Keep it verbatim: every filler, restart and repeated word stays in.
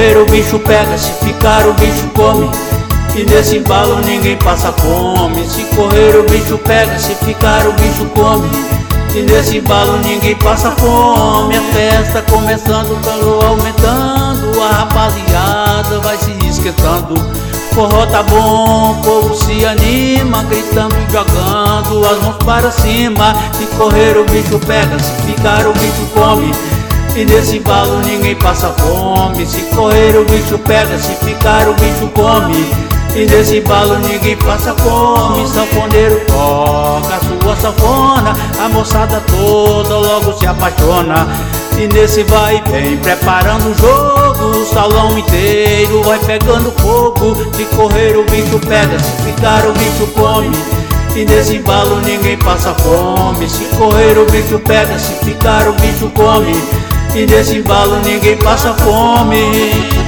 correr o bicho pega, se ficar o bicho come. E nesse embalo ninguém passa fome. Se correr o bicho pega, se ficar o bicho come. E nesse embalo ninguém passa fome. A festa começando, o calor aumentando, a rapaziada vai se esquentando. Forró tá bom, o povo se anima, gritando e jogando as mãos para cima. Se correr o bicho pega, se ficar o bicho come. E nesse embalo ninguém passa fome. Se correr o bicho pega, se ficar o bicho come. E nesse embalo ninguém passa fome. Sanfoneiro toca a sua sanfona, a moçada toda logo se apaixona. E nesse vai e vem preparando o jogo, o salão inteiro vai pegando fogo. Se correr o bicho pega, se ficar o bicho come. E nesse embalo ninguém passa fome. Se correr o bicho pega, se ficar o bicho come. E nesse embalo ninguém passa fome.